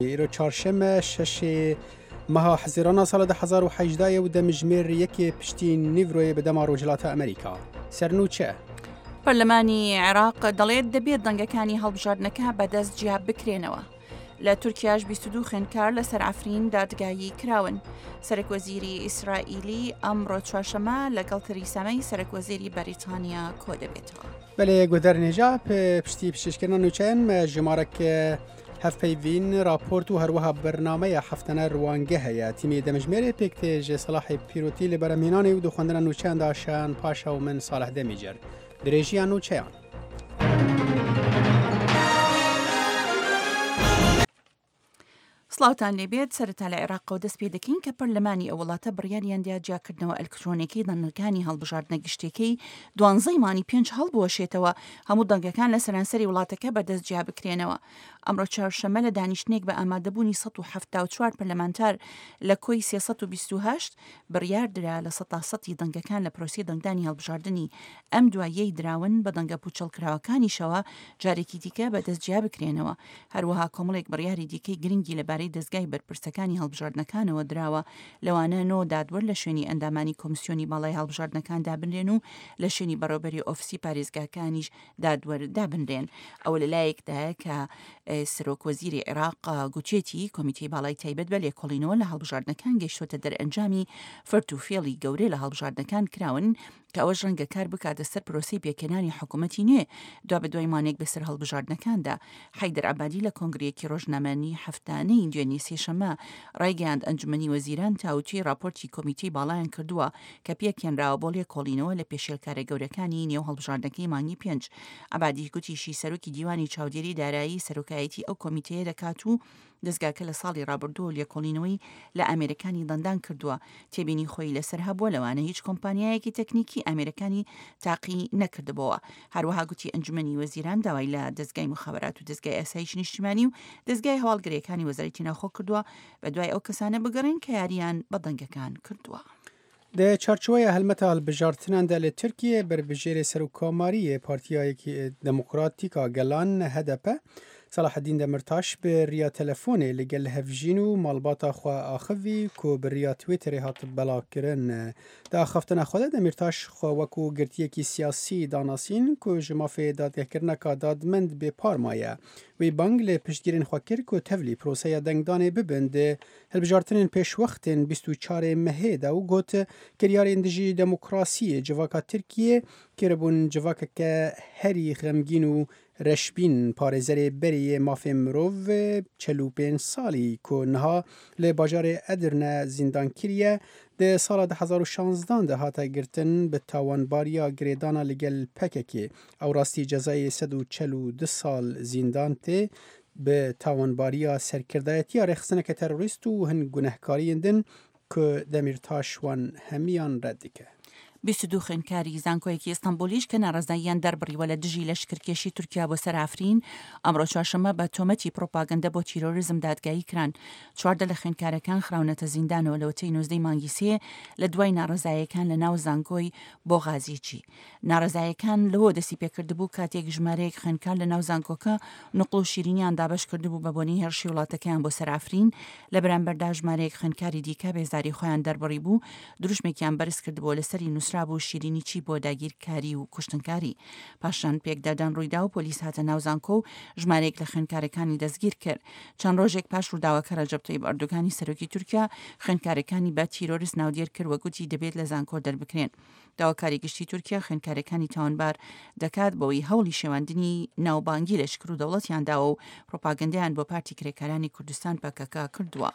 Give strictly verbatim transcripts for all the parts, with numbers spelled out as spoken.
ایرو چهارشنبه شش ماه حزیران سال ده هزار و هجده و دمجمیر یکی پشتی نیوروی به دما روجلات امریکا سرنوچه پەرلەمانی عێراق دەڵێت دەبێت دەنگەکانی هەڵبژاردنەکە بەدەست جیاب بکرێنەوە. لە تورکیاش بیست و دوو خوێندکار لە سەر ئەفرین دادگایی کراون. سەرۆکوەزیری ئیسرائیلی ئەمڕۆ چوارشەممە لەگەڵ تەریسامەی سەرۆکوەزیری بەریتانیا کۆ دەبێتەوە. بەلێ گودەرنێژا پشتی پشتکردن نوچەن ژمارەك هەفپەیڤین راپۆرت و هەروەها بەرنامەیە هەفتەنە ڕوانگە هەیە تیمی دەمژمێرێ پێکتێژ سەلاحی پیرۆتی لە بەرەمهێنانی و دوخواندنە نوچەیاندا شان پاشە و من ساڵح دەمیجر درێژیان نوچەیان. سڵاوتان لێبێت سەرەتا لە عێراقەوە دەست پێ دەکەین کە پەرلەمانی ئەو وڵاتە بڕیاریان دیاجیاکردنەوە ئەلکترۆنیەکەی دەنگەکانی هەڵبژاردنە گشتێکەی دوانزەی مانی پێنج هەڵبوەشێتەوە هەموو دەنگەکان لە سەرانسەری وڵاتەکە بەدەست جیا بکرێنەوە. ئەمڕۆ چوارشەممە لە دانیشتنێک بە ئامادەبوونی سەد و هەفتاد و چوار پەرلەمانتار لە کۆی سێسەد و بیست و هەشت بڕیاردرا لە سەد تا سەدی دەنگەکان لە پرۆسی دەنگدانی هەڵبژاردننی ئەم دوایەی دراون بە دەنگە پوچەڵکراوەکانیشەوە جارێکی دیکە بەدەست جیا بکرێنەوە. هەروەها کۆمەڵێک بڕیاری دیکەی گرنگی لەبارەی دەستگای بەرپرسەکانی هەڵبژاردنەکانەوە دراوە لەوانە نۆ دادوەر لە شوێنی ئەندامانی کۆمیسیۆنی باڵای هەڵبژاردنەکان دابنرێن و لە شوێنی بەڕێوەبەری ئۆفسی پارێزگاکانیش دادوەر دابنرێن. ئەوە لەلایەکدایە کە سەرۆکوەزیری عێراق گوتێتی کۆمیتەی باڵای تایبەت بە لێکۆڵینەوە لە هەڵبژاردنەکان گەیشتۆتە دەرئەنجامی فرد و فێڵی گەورەی لە هەڵبژاردنەکان کراون کە ئەوەش ڕەنگە کار بکاتە سەر پرۆسی پێکێنانی حکوومەتی نوێ دوا بە دوای مانێک بەسەر هەڵبژاردنەکاندا. حەیدەر عەبادی لە کۆنگرەیەکی ڕۆژنامەیی هەفتانەی دوێنێ سێشەممە ڕایگەیاند ئەنجومەنی وەزیران تاوتی راپۆرتی کۆمیتەی باڵایان کردووە کە پێکێنراوە بۆ لێکۆڵینەوە لە پێشێلکارە گەورەکانی نێو هەڵبژاردنەکەی مانگی پێنج. عەبادی گوتیشی سەرۆکی دیوانی چاودێری دارایی سەرۆکایەتی ئەو کۆمیتەیە دەکات و دەستگاکە لە ساڵی ڕابردووە لێکۆڵینەوەی لە ئەمریکانی دەندان کردووە تێبینی خۆی لەسەر هەبووە لەوانە هیچ کۆمپانیایەکی تەکنیکی ئەمریکانی تاقی نەکردبەوە. هەروەها گوتی ئەنجومەنی وەزیران داوای لە دەستگای مخابرات و دەستگای ئاسایش نیشتیمانی و دەستگای هەواڵگرەکانی وەزارەتی ناوخۆ کردووە بە دوای ئەو کەسانە بگەڕێن کە یاریان بە دەنگەکان کردووە. د چارچوبەیە هەلمەتە هەڵبژاردناندا لە تورکیە بەربژێرە سەرۆکۆماریە پارتیایەکی دموکراتیکا گەلان هەدەپە صلاح الدین دمرتاش به ریا تلفونی لگل هفجین و مالباتا خوا آخوی کو به ریا تویتری هات بلا کرن دا خفتن خود دمرتاش خوا وکو گرتیه کی سیاسی داناسین کو جمافه دادگه کرنه که دادمند به پارمایه وی بانگ لی پشتگیرین خوا کر کو تولی پروسه دنگدانه ببنده هلبجارتنین پیش وقتن بیست و چهار مهه دا و گوت کریار اندجی دموکراسی جواکا ترکیه کربون جواکا که هری غمگین و رشبین پارێزەرێ بەریە مافێ مرۆڤ چەلو پێنج ساڵی کۆنها لە باژارێ ئەدرنە زیندانکریە دە ساڵا ده هەزار و شانزدە دا هاتە گرتن بە تاوانباریە گرێدانە لەگەل پەکێکێ ئەو ڕاستی جەزای سەد و چەل و دو ساڵ زیندان تێ بە تاوانباریە سەرکردایەتیە ڕێخستنەکە تەرۆریست و هەن گونەهکاریەندن کە دەمیرتاشوان هەمیان ڕەت دکە. بیست و دوو خوێندکاری زانکۆیەکی ئیستانبولیش کە ناڕەزاییان دەربڕیوە لە دژی لەشکرکێشی تورکیا بۆ سەر ئافرین ئەمڕۆ چوارشەممە بە تۆمەتی پرۆپاگەندە بۆ تیرۆریزم دادگایی کران. چواردە لە خوێندکارەکان خراونەتە زیندانەوە لە وەتەی نۆزدەی مانگی سێ لە دوای ناڕەزاییەکان لە ناو زانکۆی بۆ غازیچی. ناڕەزاییەکان لەوە دەستی پێکردبوو کاتێک ژمارەیەک خوێندکار لە ناو زانکۆکە نقڵ و شیرینیان دابەش کردبوو بە بۆنی هێرشی وڵاتەکەیان بۆ سەر ئافرین لە بەرامبەردا ژمارەیەک خوێندکاری دیکە بێزاری خۆیان دەربڕی بوو دروشمێکیان بەرز کردبوو لەسەری نووسرا بوو شیرینی بۆ داگیرکاری و کوشتنکاری. پاشان پێکدادان ڕوویدا و پۆلیس هاتە ناو زانکۆ و ژمارەیەک لە خوێندکارەکانی دەستگیر کرد. چەند ڕۆژێک پاش ڕووداوەکە ڕەجەب تەیب ئەردۆغانی سەرۆکی تورکیا خوێندکارەکانی بە تیرۆریست ناودێر کرد و گوتی دەبێت لە زانکۆ دەربکرێن. داواکاری گشتی تورکیا خوێندکارەکانی تاوانبار دەکات بەوەی هەوڵی شێواندنی ناوبانگی لەشکر و دەوڵەتیانداوە و پرۆپاگەندەیان بۆ پارتی کرێکارانی کوردستان پەکەکە کردووە.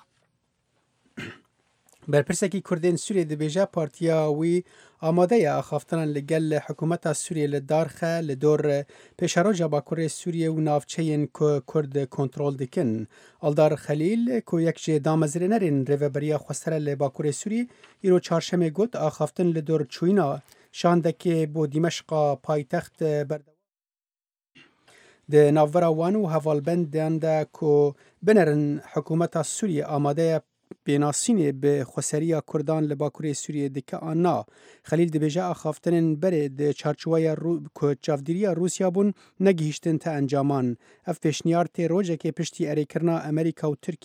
بەرپرسێکی کوردین سووریە دەبێژە پارتیاوی ئامادەیە ئاخافتنان لەگەل حکوومەتە سووریە لە دارخە لە دۆر پێشەڕۆژە باکوڕێ سووریە و ناوچەیەن کورد کۆنتڕۆل دکن. ئەڵدار خەلیل کۆ یەکژێ دامەزرێنەرێن ڕێڤەبەریە خۆستەرە لە باکوڕێ سووری ئیرۆ چارشەمێ گوت ئاخافتن لە دۆر چووینە شاندەکێ بۆ دیمەشقا پایتەخت بەردەوام د ناوڤەرا وان و هەڤاڵبەندیاندا کۆ بنەرن حکوومەتە سووریە ئامادەیە بیناسینê bi xweseriya Kurdan li Bakurê Sûriyê dike an na. Xelîl dibêje axaftinên berê di çarçoveya ku çavdîriya Rûsya bûn negihîştin te encaman. Ev pêşniyar tê rojekê piştî erêkirina Amerîka û Tirkiye